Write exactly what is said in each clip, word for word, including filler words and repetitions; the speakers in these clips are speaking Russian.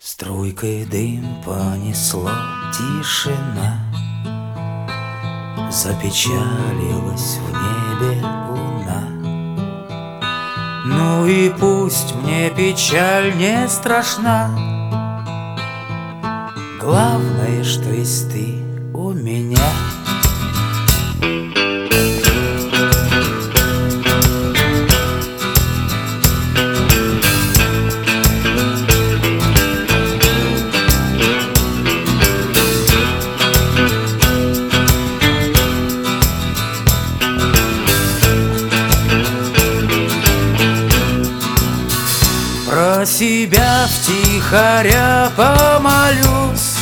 Струйкой дым понесло, тишина, запечалилась в небе луна. Ну и пусть мне печаль не страшна, главное, что есть ты у меня. Про себя втихаря помолюсь,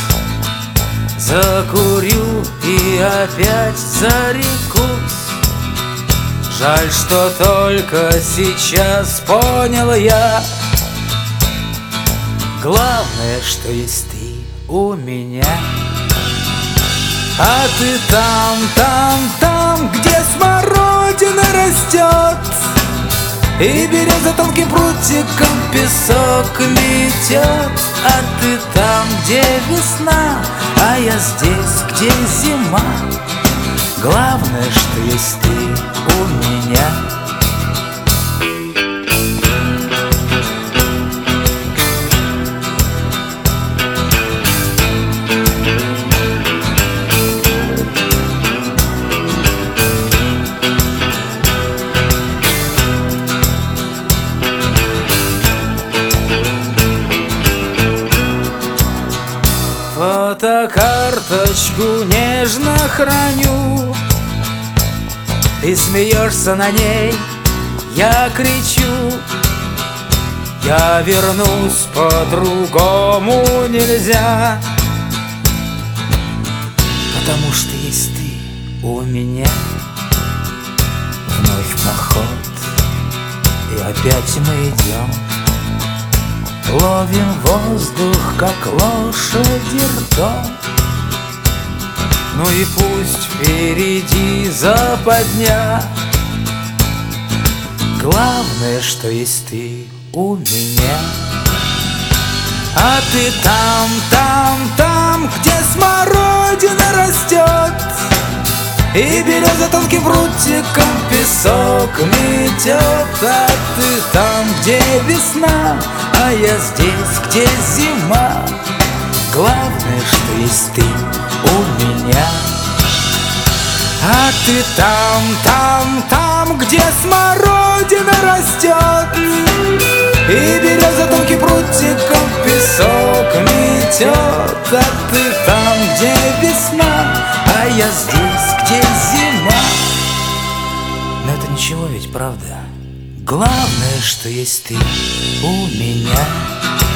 закурю и опять зарекусь. Жаль, что только сейчас понял я, главное, что есть ты у меня. А ты там, там, там, где смородина растет, и береза тонким прутиком песок метет. А ты там, где весна, а я здесь, где зима. Главное, что есть ты у меня. Фотокарточку нежно храню, ты смеешься на ней, я кричу. Я вернусь, по-другому нельзя, потому что есть ты у меня. Вновь поход, и опять мы идем, ловим воздух, как лошади ртом. Ну и пусть впереди западня, главное, что есть ты у меня. А ты там, там, там, где смородина растет, и береза тонким прутиком песок метет. А ты там, где весна, а я здесь, где зима. Главное, что есть ты у меня. А ты там, там, там, где смородина растет, и береза тонким прутиком песок метет. А ты там, где весна, а я здесь, где зима. Но это ничего ведь, правда? Главное, что есть ты у меня.